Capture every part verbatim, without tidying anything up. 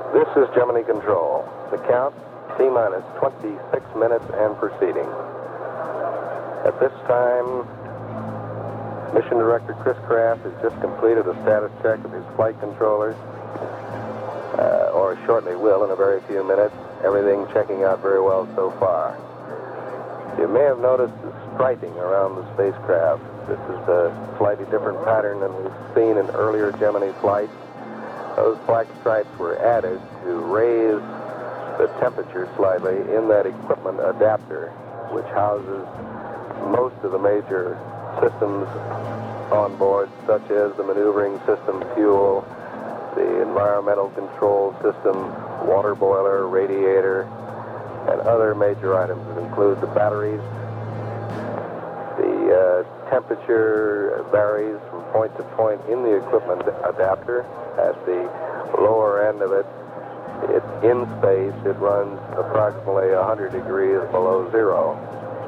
This is Gemini Control. The count, T-minus twenty-six minutes and proceeding. At this time, Mission Director Chris Kraft has just completed a status check of his flight controllers, uh, or shortly will in a very few minutes. Everything checking out very well so far. You may have noticed the striping around the spacecraft. This is a slightly different pattern than we've seen in earlier Gemini flights. Those black stripes were added to raise the temperature slightly in that equipment adapter, which houses most of the major systems on board, such as the maneuvering system, fuel, the environmental control system, water boiler, radiator, and other major items that include the batteries. The uh, temperature varies from point to point in the equipment adapter. At the lower end of it, it in space, it runs approximately one hundred degrees below zero.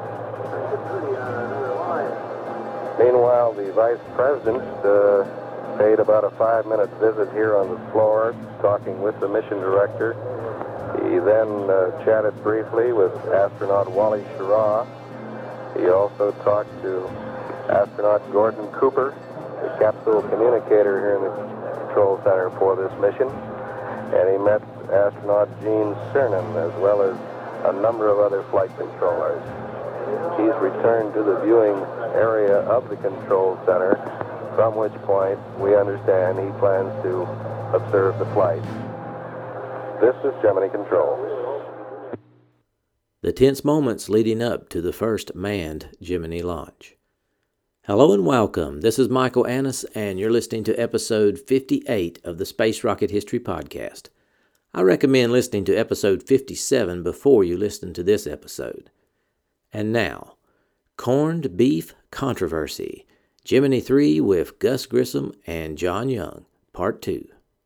Meanwhile, the Vice President uh, paid about a five-minute visit here on the floor, talking with the mission director. He then uh, chatted briefly with astronaut Wally Schirra. He also talked to astronaut Gordon Cooper, the capsule communicator here in the Control Center for this mission. And he met astronaut Gene Cernan, as well as a number of other flight controllers. He's returned to the viewing area of the Control Center, from which point we understand he plans to observe the flight. This is Gemini Control. The tense moments leading up to the first manned Gemini launch. Hello and welcome. This is Michael Annis, and you're listening to episode fifty-eight of the Space Rocket History Podcast. I recommend listening to episode fifty-seven before you listen to this episode. And now, Corned Beef Controversy, Gemini three with Gus Grissom and John Young, Part two.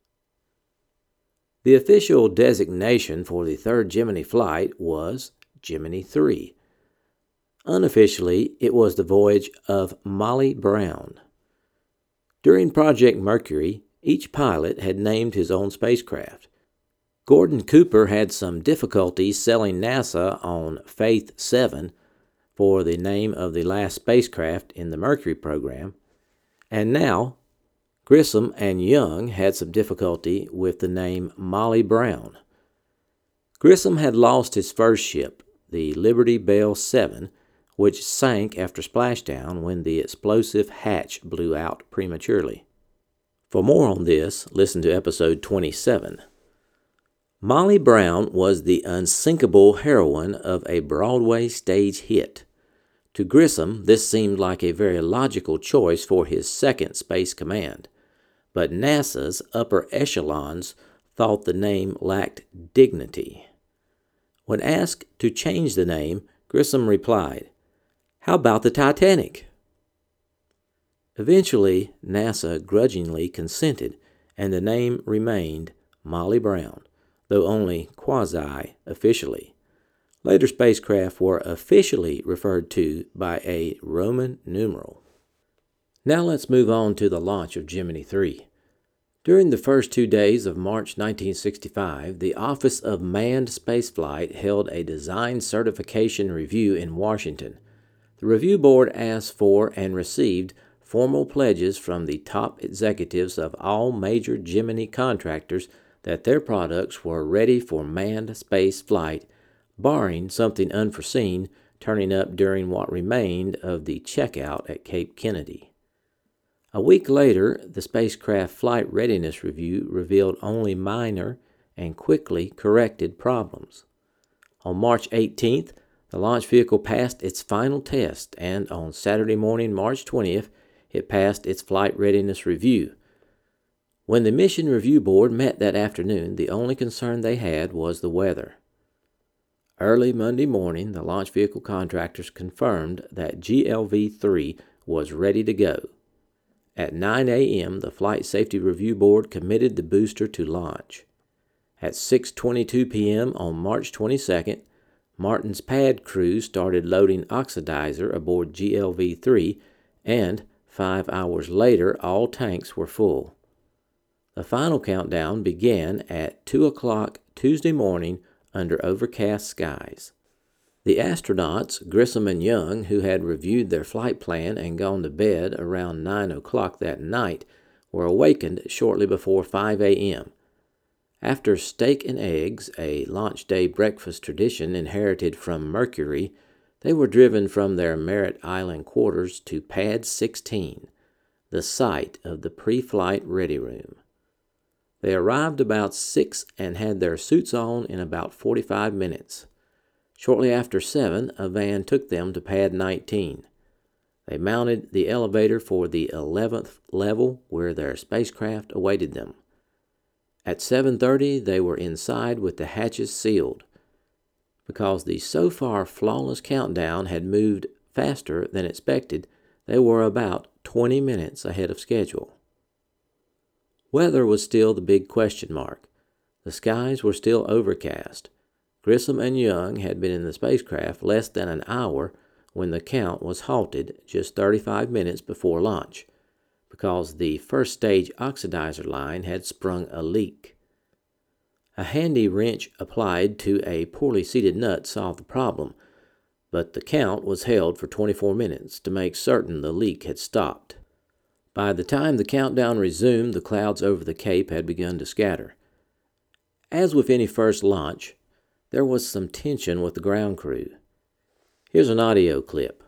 The official designation for the third Gemini flight was Gemini three. Unofficially, it was the voyage of Molly Brown. During Project Mercury, each pilot had named his own spacecraft. Gordon Cooper had some difficulty selling NASA on Faith seven for the name of the last spacecraft in the Mercury program, and now Grissom and Young had some difficulty with the name Molly Brown. Grissom had lost his first ship, the Liberty Bell seven, which sank after splashdown when the explosive hatch blew out prematurely. For more on this, listen to episode twenty-seven. Molly Brown was the unsinkable heroine of a Broadway stage hit. To Grissom, this seemed like a very logical choice for his second space command, but NASA's upper echelons thought the name lacked dignity. When asked to change the name, Grissom replied, "How about the Titanic?" Eventually, NASA grudgingly consented, and the name remained Molly Brown, though only quasi-officially. Later spacecraft were officially referred to by a Roman numeral. Now let's move on to the launch of Gemini three. During the first two days of March nineteen sixty-five, the Office of Manned Spaceflight held a design certification review in Washington. The review board asked for and received formal pledges from the top executives of all major Gemini contractors that their products were ready for manned space flight, barring something unforeseen turning up during what remained of the checkout at Cape Kennedy. A week later, the spacecraft flight readiness review revealed only minor and quickly corrected problems. On March eighteenth, the launch vehicle passed its final test, and on Saturday morning, March twentieth, it passed its flight readiness review. When the Mission Review Board met that afternoon, the only concern they had was the weather. Early Monday morning, the launch vehicle contractors confirmed that G L V three was ready to go. At nine a.m., the Flight Safety Review Board committed the booster to launch. At six twenty-two p.m. on March twenty-second, Martin's pad crew started loading oxidizer aboard G L V three, and five hours later, all tanks were full. The final countdown began at two o'clock Tuesday morning under overcast skies. The astronauts, Grissom and Young, who had reviewed their flight plan and gone to bed around nine o'clock that night, were awakened shortly before five a.m. After steak and eggs, a launch day breakfast tradition inherited from Mercury, they were driven from their Merritt Island quarters to Pad sixteen, the site of the pre-flight ready room. They arrived about six and had their suits on in about forty-five minutes. Shortly after seven, a van took them to Pad nineteen. They mounted the elevator for the eleventh level where their spacecraft awaited them. At seven thirty, they were inside with the hatches sealed. Because the so far flawless countdown had moved faster than expected, they were about twenty minutes ahead of schedule. Weather was still the big question mark. The skies were still overcast. Grissom and Young had been in the spacecraft less than an hour when the count was halted just thirty-five minutes before launch, because the first stage oxidizer line had sprung a leak. A handy wrench applied to a poorly seated nut solved the problem, but the count was held for twenty-four minutes to make certain the leak had stopped. By the time the countdown resumed, the clouds over the Cape had begun to scatter. As with any first launch, there was some tension with the ground crew. Here's an audio clip.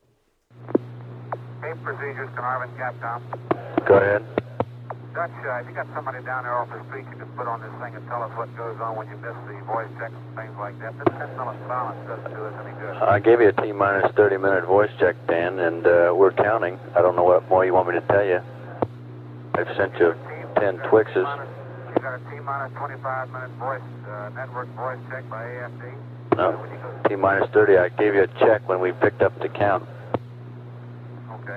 Cape procedures, Carnarvon, Capcom. Go ahead. Dutch, uh, if you got somebody down there off the street, you can put on this thing and tell us what goes on when you miss the voice checks and things like that. This ten minute silence doesn't do us any good. I gave you a T minus thirty minute voice check, Dan, and uh, we're counting. I don't know what more you want me to tell you. I've sent you ten Twixes. You got a T minus twenty-five minute voice uh, network voice check by A F D. No, T minus thirty. I gave you a check when we picked up the count. Okay.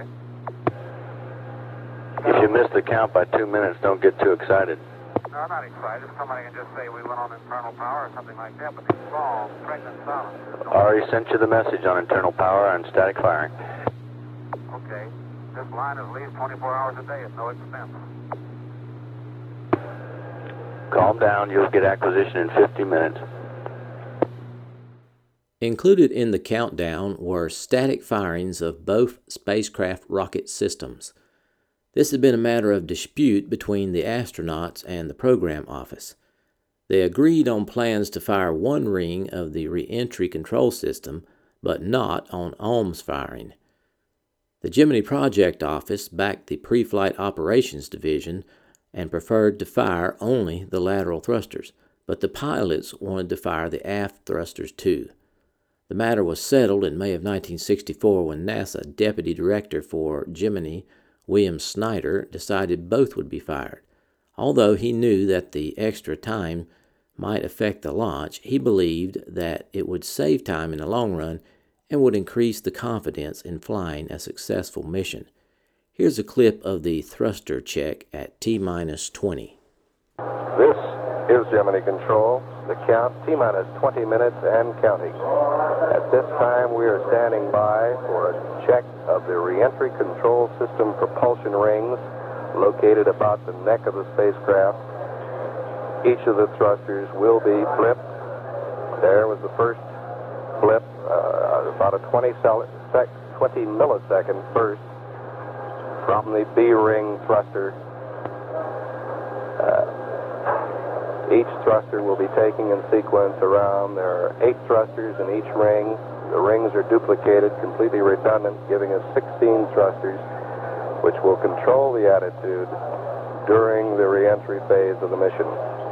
If you miss the count by two minutes, don't get too excited. No, I'm not excited. Somebody can just say we went on internal power or something like that, but these long, pregnant silences. I already sent you the message on internal power and static firing. Okay. This line is leave twenty-four hours a day at no expense. Calm down. You'll get acquisition in fifty minutes. Included in the countdown were static firings of both spacecraft rocket systems. This had been a matter of dispute between the astronauts and the program office. They agreed on plans to fire one ring of the re-entry control system, but not on Ohm's firing. The Gemini Project Office backed the Pre-Flight Operations Division and preferred to fire only the lateral thrusters, but the pilots wanted to fire the aft thrusters too. The matter was settled in May of nineteen sixty-four when NASA Deputy Director for Gemini, William Snyder, decided both would be fired. Although he knew that the extra time might affect the launch, he believed that it would save time in the long run and would increase the confidence in flying a successful mission. Here's a clip of the thruster check at T minus twenty. This is Gemini Control. The count, T minus twenty minutes and counting. At this time, we are standing by for a check of the reentry control system propulsion rings located about the neck of the spacecraft. Each of the thrusters will be flipped. There was the first flip, uh, about a twenty, sec, twenty millisecond burst from the B-ring thruster. Uh, each thruster will be taking in sequence around. There are eight thrusters in each ring. The rings are duplicated, completely redundant, giving us sixteen thrusters, which will control the attitude during the re-entry phase of the mission.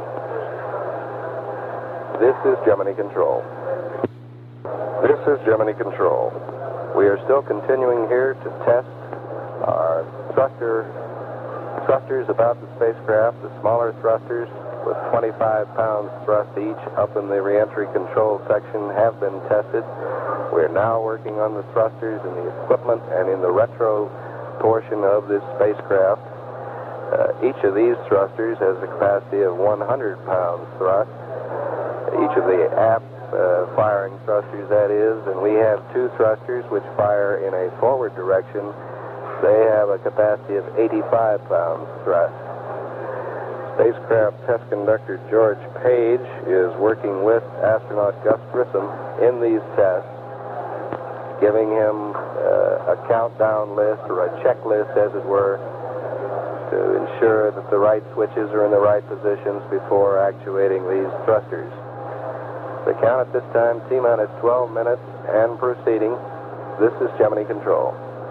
This is Gemini Control. This is Gemini Control. We are still continuing here to test our thruster thrusters about the spacecraft. The smaller thrusters with twenty-five pounds thrust each up in the reentry control section have been tested. We're now working on the thrusters in the equipment and in the retro portion of this spacecraft. Uh, each of these thrusters has a capacity of one hundred pounds thrust. Each of the aft uh, firing thrusters, that is, and we have two thrusters which fire in a forward direction. They have a capacity of eighty-five pounds thrust. Spacecraft test conductor George Page is working with astronaut Gus Grissom in these tests, giving him uh, a countdown list or a checklist, as it were, to ensure that the right switches are in the right positions before actuating these thrusters. The count at this time, T-minus twelve minutes and proceeding. This is Gemini Control.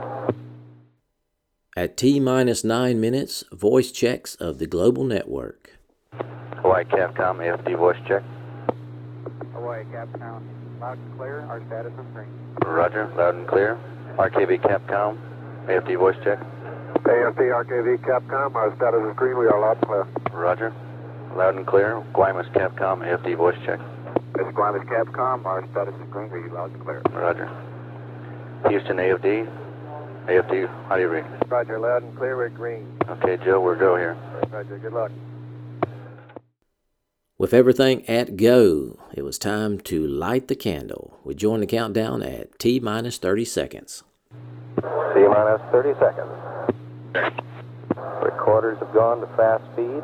At T-minus nine minutes, voice checks of the global network. Hawaii Capcom, A F D voice check. Hawaii Capcom, loud and clear. Our status is green. Roger, loud and clear. R K V Capcom, A F D voice check. A F D R K V Capcom, our status is green. We are loud and clear. Roger, loud and clear. Guaymas Capcom, A F D voice check. This is Guaymas Capcom, our status is green. We are loud and clear. Roger. Houston A F D. A F D, how do you read? Roger, loud and clear. We're green. Okay, Joe, we're go here. Roger, good luck. With everything at go, it was time to light the candle. We join the countdown at T-minus thirty seconds. T-minus thirty seconds. Recorders have gone to fast speed.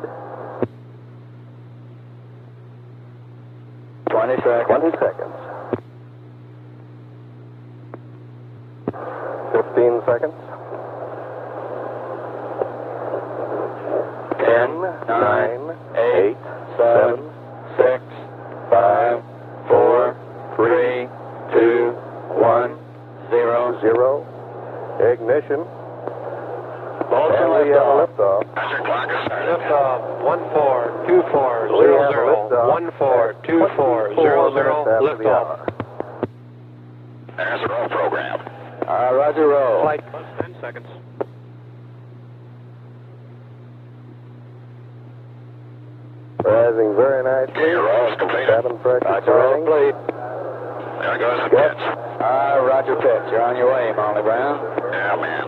twenty seconds. twenty seconds. fifteen seconds. ten, nine, eight, seven, six, five, four, three, two, one, zero, zero. Ignition. And we have a liftoff. Liftoff, one four two four We zero have a zero, liftoff one four two four zero zero, liftoff. There's the roll program. All right, Roger, roll. Flight ten seconds. Rising very nicely. Your roll is completed. Cabin pressure Roger, roll climbing. complete. There goes the Yep. pitch. All right, Roger, pitch. You're on your way, Molly Brown. Yeah, man.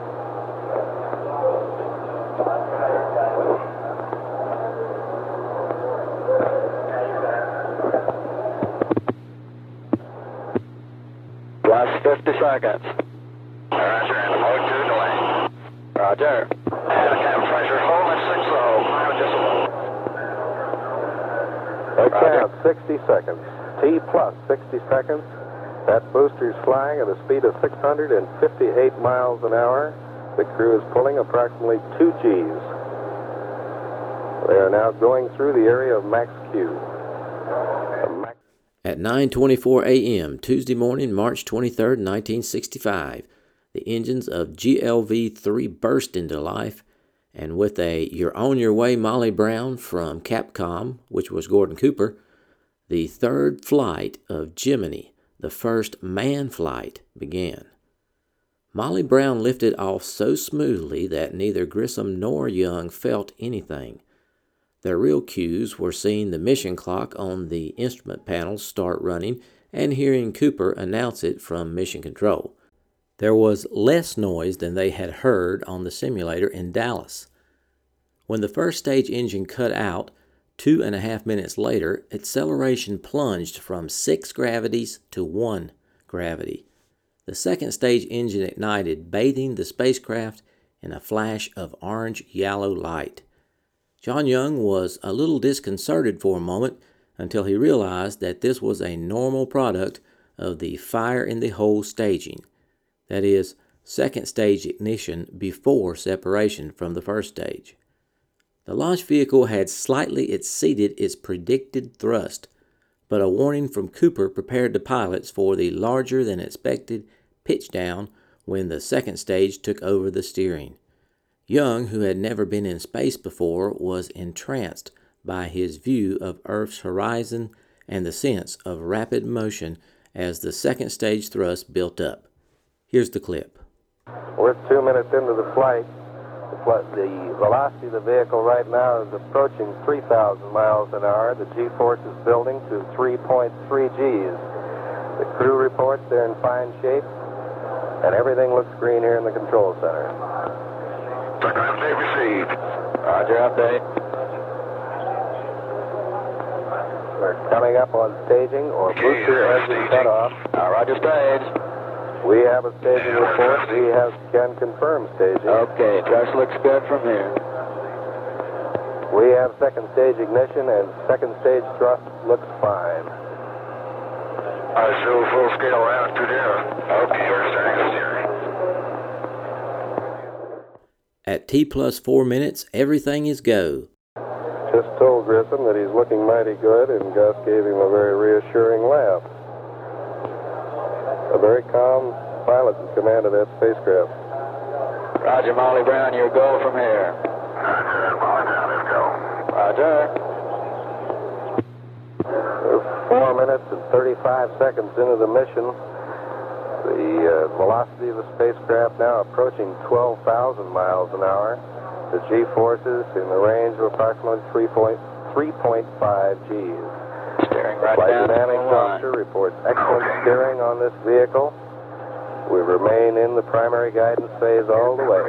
Last fifty seconds. Roger, and mode two delay. Roger. And cabin pressure, hold at six oh. That counts sixty seconds. T plus sixty seconds. That booster's flying at a speed of six hundred fifty-eight miles an hour. The crew is pulling approximately two G's. They are now going through the area of max Q. Max At nine twenty-four a.m. Tuesday morning, March twenty-third, nineteen sixty-five, the engines of G L V three burst into life, and with a "You're on your way, Molly Brown" from Capcom, which was Gordon Cooper, the third flight of Gemini, the first manned flight, began. Molly Brown lifted off so smoothly that neither Grissom nor Young felt anything. Their real cues were seeing the mission clock on the instrument panel start running and hearing Cooper announce it from Mission Control. There was less noise than they had heard on the simulator in Dallas. When the first stage engine cut out, two and a half minutes later, acceleration plunged from six gravities to one gravity. The second stage engine ignited, bathing the spacecraft in a flash of orange-yellow light. John Young was a little disconcerted for a moment until he realized that this was a normal product of the fire-in-the-hole staging, that is, second stage ignition before separation from the first stage. The launch vehicle had slightly exceeded its predicted thrust, but a warning from Cooper prepared the pilots for the larger-than-expected pitch-down when the second stage took over the steering. Young, who had never been in space before, was entranced by his view of Earth's horizon and the sense of rapid motion as the second stage thrust built up. Here's the clip. We're two minutes into the flight. The, fl- the velocity of the vehicle right now is approaching three thousand miles an hour. The G-force is building to three point three G's. The crew reports they're in fine shape, and everything looks green here in the control center. Program update received. Roger, update. We're coming up on staging or booster engine cutoff. Uh, roger, stage. We have a staging report. We have can confirm staging. Okay, thrust looks good from here. We have second stage ignition, and second stage thrust looks fine. Uh, show full scale round two zero. Okay, we're starting. At T plus four minutes, everything is go. Just told Grissom that he's looking mighty good, and Gus gave him a very reassuring laugh. A very calm pilot in command of that spacecraft. Roger, Molly Brown, your go from here. Roger, Molly Brown, let's go. Roger. We're four minutes and thirty-five seconds into the mission. The uh, velocity of the spacecraft now approaching twelve thousand miles an hour. The G-forces in the range of approximately three point five Gs. Steering right Flight down dynamics the line. officer reports excellent steering on this vehicle. We remain in the primary guidance phase all the way.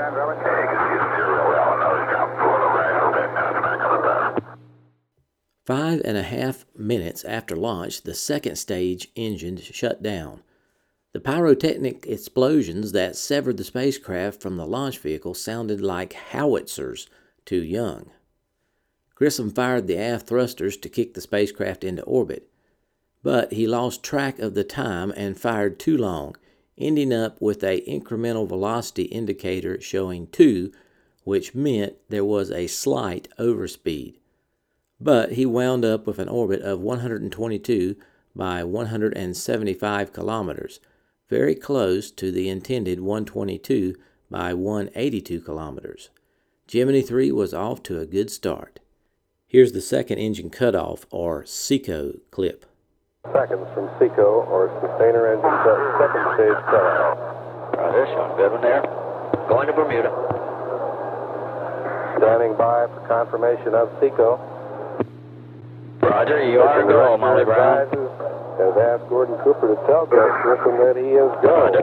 Five and a half minutes after launch, the second stage engine shut down. The pyrotechnic explosions that severed the spacecraft from the launch vehicle sounded like howitzers to Young. Grissom fired the aft thrusters to kick the spacecraft into orbit, but he lost track of the time and fired too long, ending up with an incremental velocity indicator showing two, which meant there was a slight overspeed. But he wound up with an orbit of one hundred twenty-two by one hundred seventy-five kilometers, very close to the intended one hundred twenty-two by one hundred eighty-two kilometers. Gemini three was off to a good start. Here's the second engine cutoff, or SECO, clip. Seconds from SECO, or sustainer engine cut, second stage cutoff. Roger, showing good one there. Going to Bermuda. Standing by for confirmation of SECO. Roger, you are go, Molly Brown. Has asked Gordon Cooper to tell Gus Grissom that he is go. Roger.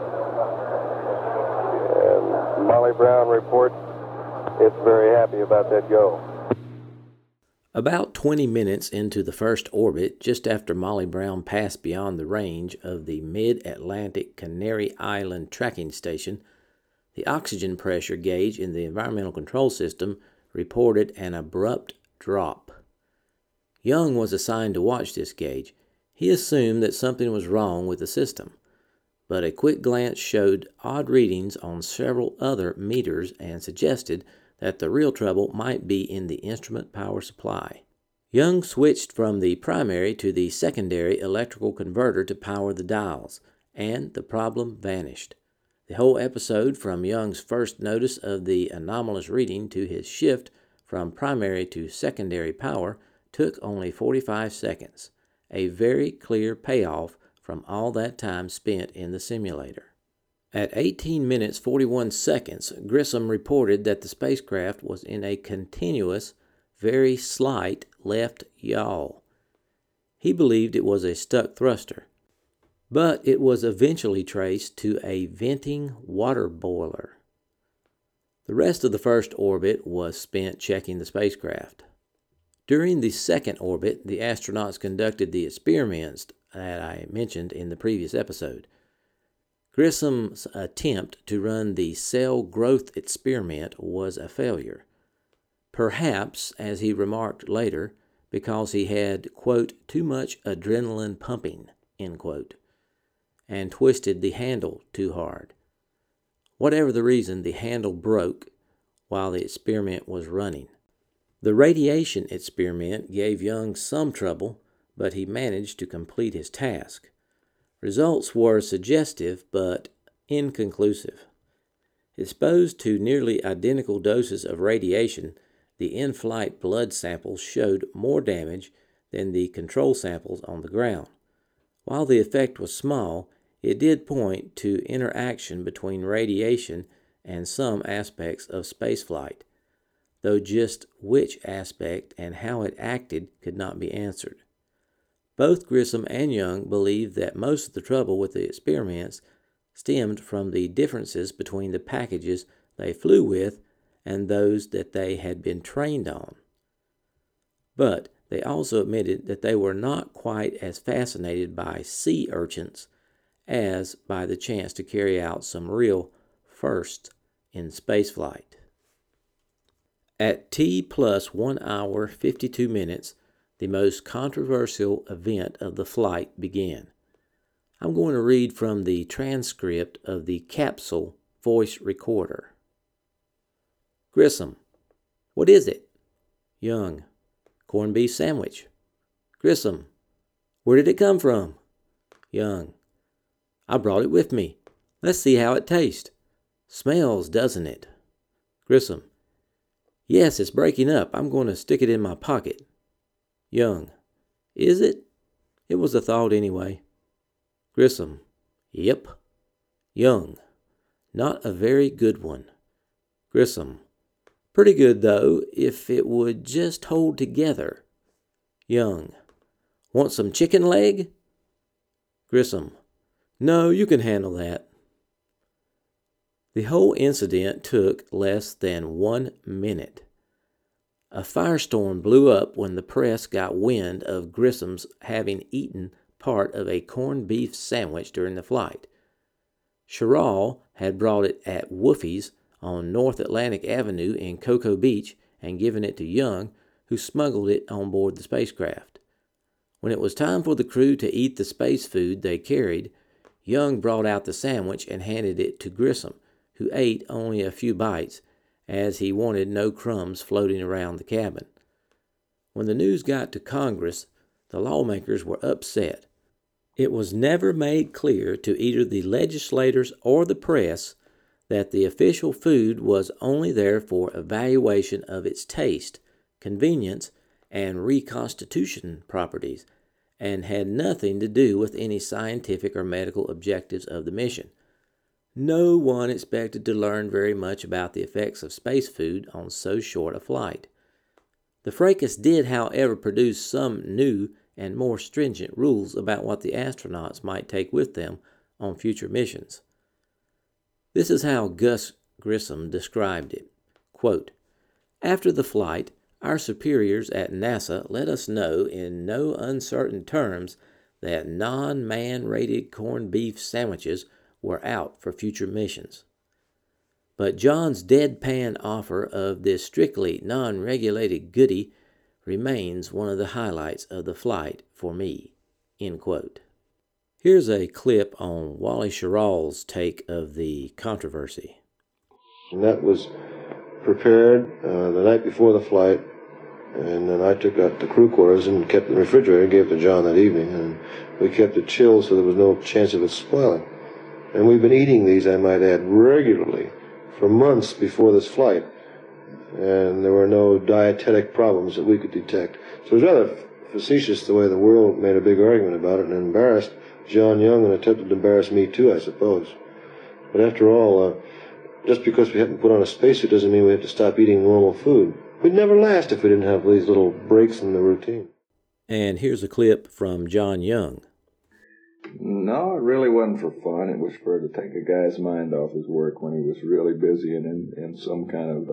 And Molly Brown reports it's very happy about that go. About twenty minutes into the first orbit, just after Molly Brown passed beyond the range of the Mid-Atlantic Canary Island tracking station, the oxygen pressure gauge in the environmental control system reported an abrupt drop. Young was assigned to watch this gauge. He assumed that something was wrong with the system, but a quick glance showed odd readings on several other meters and suggested that the real trouble might be in the instrument power supply. Young switched from the primary to the secondary electrical converter to power the dials, and the problem vanished. The whole episode, from Young's first notice of the anomalous reading to his shift from primary to secondary power, took only forty-five seconds, a very clear payoff from all that time spent in the simulator. At eighteen minutes forty-one seconds, Grissom reported that the spacecraft was in a continuous, very slight left yaw. He believed it was a stuck thruster, but it was eventually traced to a venting water boiler. The rest of the first orbit was spent checking the spacecraft. During the second orbit, the astronauts conducted the experiments that I mentioned in the previous episode. Grissom's attempt to run the cell growth experiment was a failure. Perhaps, as he remarked later, because he had, quote, too much adrenaline pumping, end quote, and twisted the handle too hard. Whatever the reason, the handle broke while the experiment was running. The radiation experiment gave Young some trouble, but he managed to complete his task. Results were suggestive but inconclusive. Exposed to nearly identical doses of radiation, the in-flight blood samples showed more damage than the control samples on the ground. While the effect was small, it did point to interaction between radiation and some aspects of spaceflight, though just which aspect and how it acted could not be answered. Both Grissom and Young believed that most of the trouble with the experiments stemmed from the differences between the packages they flew with and those that they had been trained on. But they also admitted that they were not quite as fascinated by sea urchins as by the chance to carry out some real firsts in spaceflight. At T plus one hour fifty-two minutes, the most controversial event of the flight began. I'm going to read from the transcript of the capsule voice recorder. Grissom: What is it? Young: Corned beef sandwich. Grissom: Where did it come from? Young: I brought it with me. Let's see how it tastes. Smells, doesn't it? Grissom: Yes, it's breaking up. I'm going to stick it in my pocket. Young: Is it? It was a thought anyway. Grissom: Yep. Young: Not a very good one. Grissom: Pretty good, though, if it would just hold together. Young: Want some chicken leg? Grissom: No, you can handle that. The whole incident took less than one minute. A firestorm blew up when the press got wind of Grissom's having eaten part of a corned beef sandwich during the flight. Sherrill had brought it at Woofy's on North Atlantic Avenue in Cocoa Beach and given it to Young, who smuggled it on board the spacecraft. When it was time for the crew to eat the space food they carried, Young brought out the sandwich and handed it to Grissom, who ate only a few bites, as he wanted no crumbs floating around the cabin. When the news got to Congress, the lawmakers were upset. It was never made clear to either the legislators or the press that the official food was only there for evaluation of its taste, convenience, and reconstitution properties, and had nothing to do with any scientific or medical objectives of the mission. No one expected to learn very much about the effects of space food on so short a flight. The fracas did, however, produce some new and more stringent rules about what the astronauts might take with them on future missions. This is how Gus Grissom described it. Quote, After the flight, our superiors at NASA let us know in no uncertain terms that non-man rated corned beef sandwiches were out for future missions. But John's deadpan offer of this strictly non-regulated goodie remains one of the highlights of the flight for me. End quote. Here's a clip on Wally Schirrill's take of the controversy. And that was prepared uh, the night before the flight, and then I took out the crew quarters and kept it in the refrigerator and gave it to John that evening, and we kept it chilled so there was no chance of it spoiling. And we've been eating these, I might add, regularly for months before this flight, and there were no dietetic problems that we could detect. So it was rather facetious the way the world made a big argument about it and embarrassed John Young and attempted to embarrass me too, I suppose. But after all, uh, just because we haven't put on a spacesuit doesn't mean we have to stop eating normal food. We'd never last if we didn't have these little breaks in the routine. And here's a clip from John Young. No, it really wasn't for fun. It was for to take a guy's mind off his work when he was really busy and in, in some kind of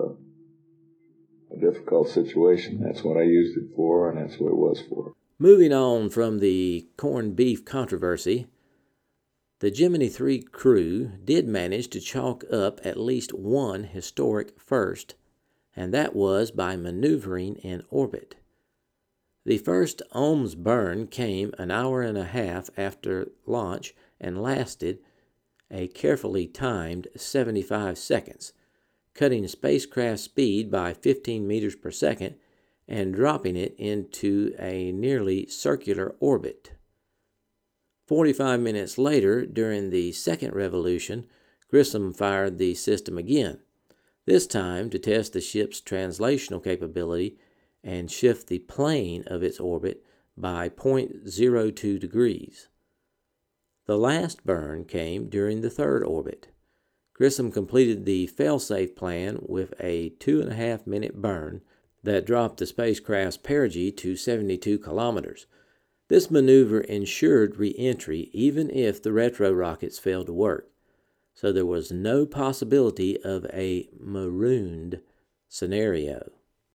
a, a difficult situation. That's what I used it for, and that's what it was for. Moving on from the corned beef controversy, the Gemini three crew did manage to chalk up at least one historic first, and that was by maneuvering in orbit. The first ohms burn came an hour and a half after launch and lasted a carefully timed seventy-five seconds, cutting spacecraft speed by fifteen meters per second and dropping it into a nearly circular orbit. Forty-five minutes later, during the second revolution, Grissom fired the system again, this time to test the ship's translational capability and shift the plane of its orbit by zero point zero two degrees. The last burn came during the third orbit. Grissom completed the fail-safe plan with a two and a half minute burn that dropped the spacecraft's perigee to seventy-two kilometers. This maneuver ensured re-entry even if the retro rockets failed to work, so there was no possibility of a marooned scenario.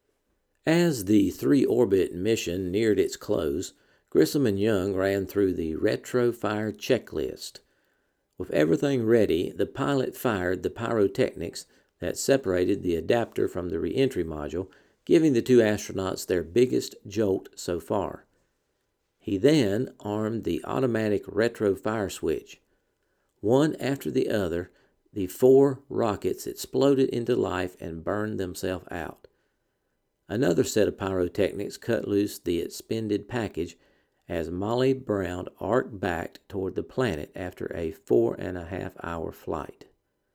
As the three-orbit mission neared its close, Grissom and Young ran through the retro-fire checklist. With everything ready, the pilot fired the pyrotechnics that separated the adapter from the re-entry module, giving the two astronauts their biggest jolt so far. He then armed the automatic retro fire switch. One after the other, the four rockets exploded into life and burned themselves out. Another set of pyrotechnics cut loose the expended package as Molly Brown arced back toward the planet after a four and a half hour flight.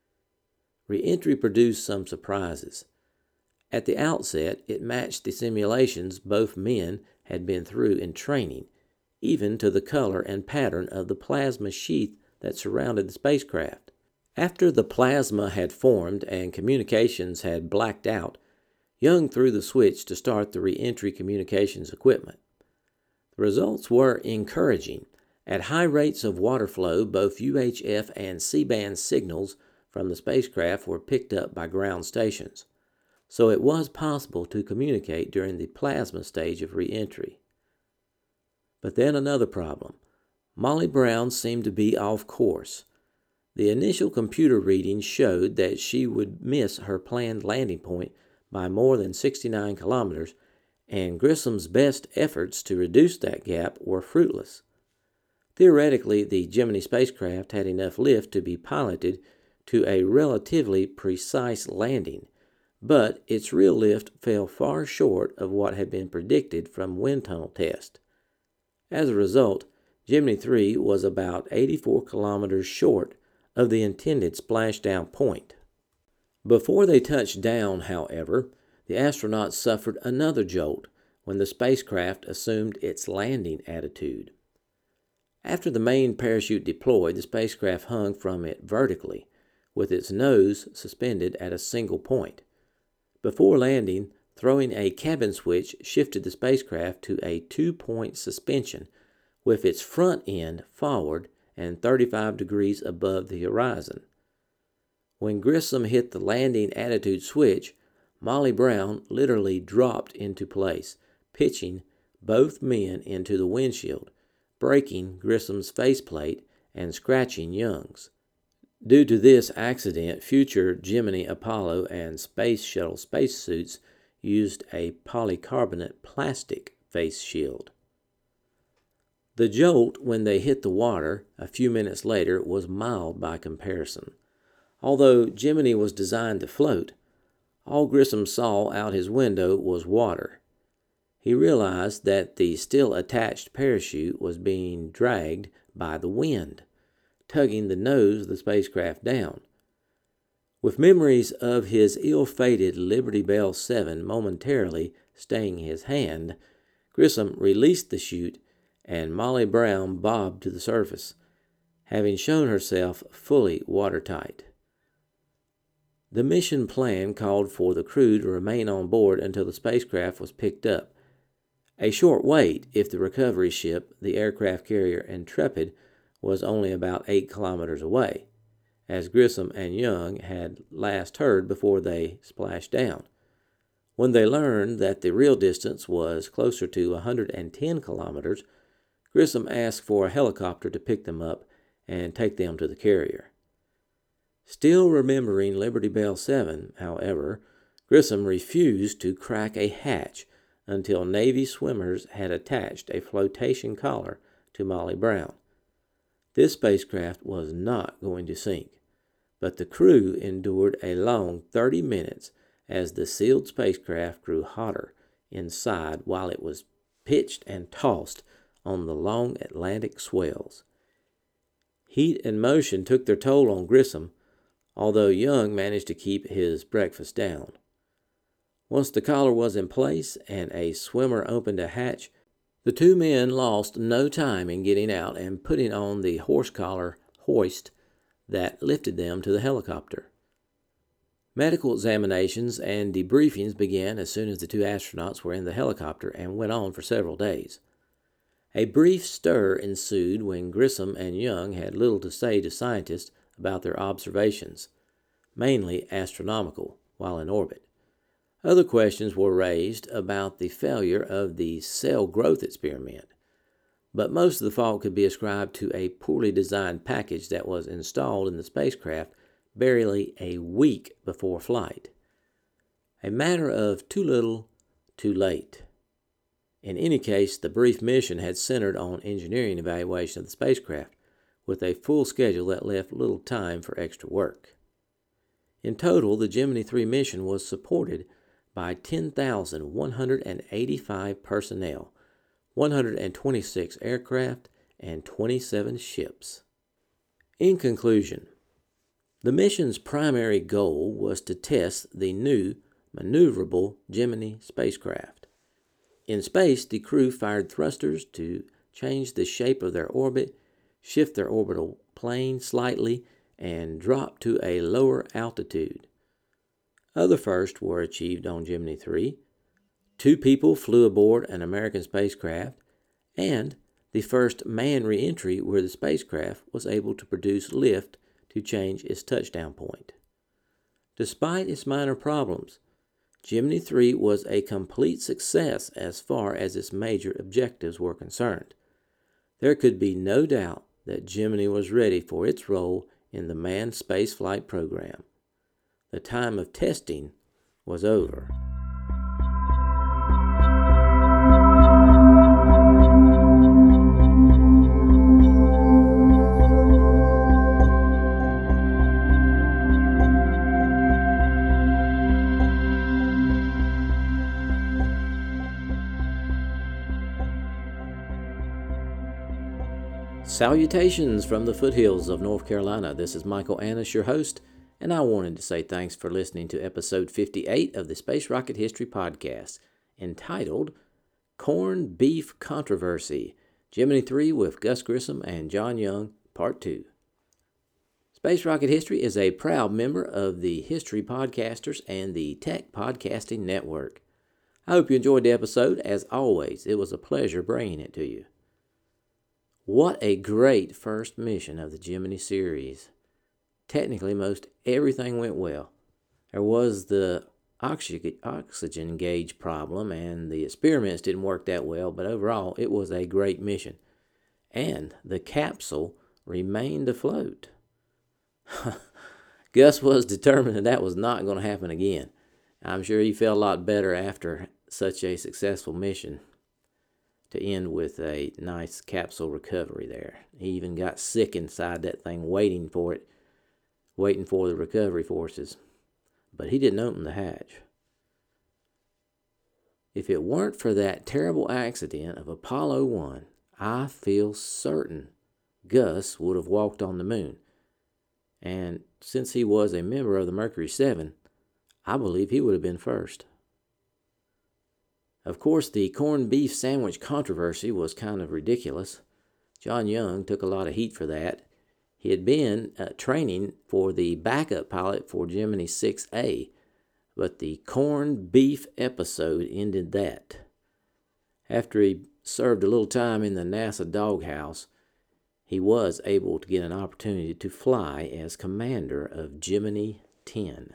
Re-entry produced some surprises. At the outset, it matched the simulations both men had been through in training, even to the color and pattern of the plasma sheath that surrounded the spacecraft. After the plasma had formed and communications had blacked out, Young threw the switch to start the re-entry communications equipment. The results were encouraging. At high rates of water flow, both U H F and C-band signals from the spacecraft were picked up by ground stations, so it was possible to communicate during the plasma stage of re-entry. But then another problem. Molly Brown seemed to be off course. The initial computer readings showed that she would miss her planned landing point by more than sixty-nine kilometers, and Grissom's best efforts to reduce that gap were fruitless. Theoretically, the Gemini spacecraft had enough lift to be piloted to a relatively precise landing, but its real lift fell far short of what had been predicted from wind tunnel tests. As a result, Gemini three was about eighty-four kilometers short of the intended splashdown point. Before they touched down, however, the astronauts suffered another jolt when the spacecraft assumed its landing attitude. After the main parachute deployed, the spacecraft hung from it vertically, with its nose suspended at a single point. Before landing, throwing a cabin switch shifted the spacecraft to a two-point suspension, with its front end forward and thirty-five degrees above the horizon. When Grissom hit the landing attitude switch, Molly Brown literally dropped into place, pitching both men into the windshield, breaking Grissom's faceplate and scratching Young's. Due to this accident, future Gemini, Apollo, and Space Shuttle spacesuits used a polycarbonate plastic face shield. The jolt when they hit the water a few minutes later was mild by comparison. Although Gemini was designed to float, all Grissom saw out his window was water. He realized that the still attached parachute was being dragged by the wind, tugging the nose of the spacecraft down. With memories of his ill-fated Liberty Bell seven momentarily staying his hand, Grissom released the chute and Molly Brown bobbed to the surface, having shown herself fully watertight. The mission plan called for the crew to remain on board until the spacecraft was picked up, a short wait if the recovery ship, the aircraft carrier Intrepid, was only about eight kilometers away, as Grissom and Young had last heard before they splashed down. When they learned that the real distance was closer to one hundred ten kilometers, Grissom asked for a helicopter to pick them up and take them to the carrier. Still remembering Liberty Bell seven, however, Grissom refused to crack a hatch until Navy swimmers had attached a flotation collar to Molly Brown. This spacecraft was not going to sink, but the crew endured a long thirty minutes as the sealed spacecraft grew hotter inside while it was pitched and tossed on the long Atlantic swells. Heat and motion took their toll on Grissom, although Young managed to keep his breakfast down. Once the collar was in place and a swimmer opened a hatch, the two men lost no time in getting out and putting on the horse collar hoist that lifted them to the helicopter. Medical examinations and debriefings began as soon as the two astronauts were in the helicopter and went on for several days. A brief stir ensued when Grissom and Young had little to say to scientists about their observations, mainly astronomical, while in orbit. Other questions were raised about the failure of the cell growth experiment, but most of the fault could be ascribed to a poorly designed package that was installed in the spacecraft barely a week before flight. A matter of too little, too late. In any case, the brief mission had centered on engineering evaluation of the spacecraft, with a full schedule that left little time for extra work. In total, the Gemini three mission was supported by ten thousand one hundred eighty-five personnel, one hundred twenty-six aircraft, and twenty-seven ships. In conclusion, the mission's primary goal was to test the new maneuverable Gemini spacecraft. In space, the crew fired thrusters to change the shape of their orbit, shift their orbital plane slightly, and drop to a lower altitude. Other firsts were achieved on Gemini three. Two people flew aboard an American spacecraft, and the first manned re-entry where the spacecraft was able to produce lift to change its touchdown point. Despite its minor problems, Gemini three was a complete success as far as its major objectives were concerned. There could be no doubt that Gemini was ready for its role in the manned spaceflight program. The time of testing was over. Salutations from the foothills of North Carolina. This is Michael Annis, your host, and I wanted to say thanks for listening to episode fifty-eight of the Space Rocket History Podcast, entitled Corned Beef Controversy, Gemini three with Gus Grissom and John Young, Part two. Space Rocket History is a proud member of the History Podcasters and the Tech Podcasting Network. I hope you enjoyed the episode. As always, it was a pleasure bringing it to you. What a great first mission of the Gemini series. Technically, most everything went well. There was the oxygen gauge problem, and the experiments didn't work that well, but overall, it was a great mission. And the capsule remained afloat. Gus was determined that that was not going to happen again. I'm sure he felt a lot better after such a successful mission to end with a nice capsule recovery there. He even got sick inside that thing waiting for it, waiting for the recovery forces. But he didn't open the hatch. If it weren't for that terrible accident of Apollo one, I feel certain Gus would have walked on the moon. And since he was a member of the Mercury seven, I believe he would have been first. Of course, the corned beef sandwich controversy was kind of ridiculous. John Young took a lot of heat for that. He had been uh, training for the backup pilot for Gemini six A, but the corned beef episode ended that. After he served a little time in the NASA doghouse, he was able to get an opportunity to fly as commander of Gemini ten.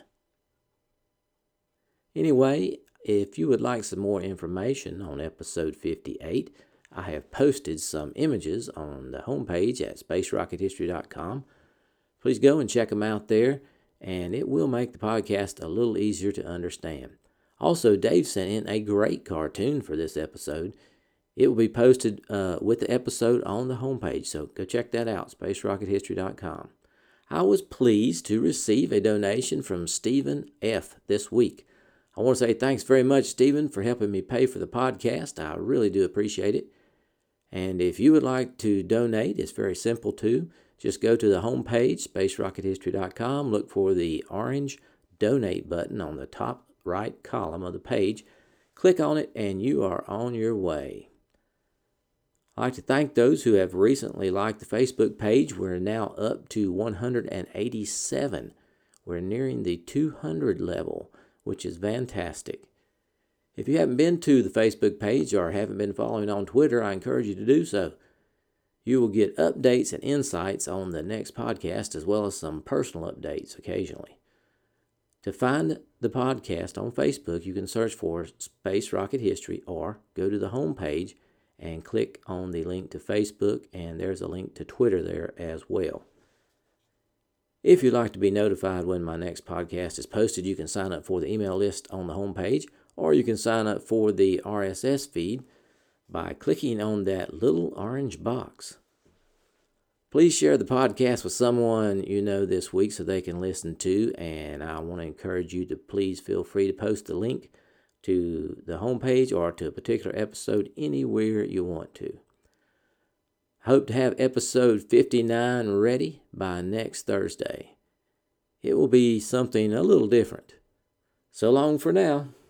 Anyway, if you would like some more information on episode fifty-eight, I have posted some images on the homepage at space rocket history dot com. Please go and check them out there, and it will make the podcast a little easier to understand. Also, Dave sent in a great cartoon for this episode. It will be posted uh, with the episode on the homepage, so go check that out, space rocket history dot com. I was pleased to receive a donation from Stephen F. this week. I want to say thanks very much, Stephen, for helping me pay for the podcast. I really do appreciate it. And if you would like to donate, it's very simple too. Just go to the homepage, space rocket history dot com, look for the orange donate button on the top right column of the page. Click on it and you are on your way. I'd like to thank those who have recently liked the Facebook page. We're now up to one hundred eighty-seven. We're nearing the two hundred level, which is fantastic. If you haven't been to the Facebook page or haven't been following on Twitter, I encourage you to do so. You will get updates and insights on the next podcast, as well as some personal updates occasionally. To find the podcast on Facebook, you can search for Space Rocket History or go to the home page and click on the link to Facebook, and there's a link to Twitter there as well. If you'd like to be notified when my next podcast is posted, you can sign up for the email list on the homepage, or you can sign up for the R S S feed by clicking on that little orange box. Please share the podcast with someone you know this week so they can listen too, and I want to encourage you to please feel free to post the link to the homepage or to a particular episode anywhere you want to. Hope to have episode fifty-nine ready by next Thursday. It will be something a little different. So long for now.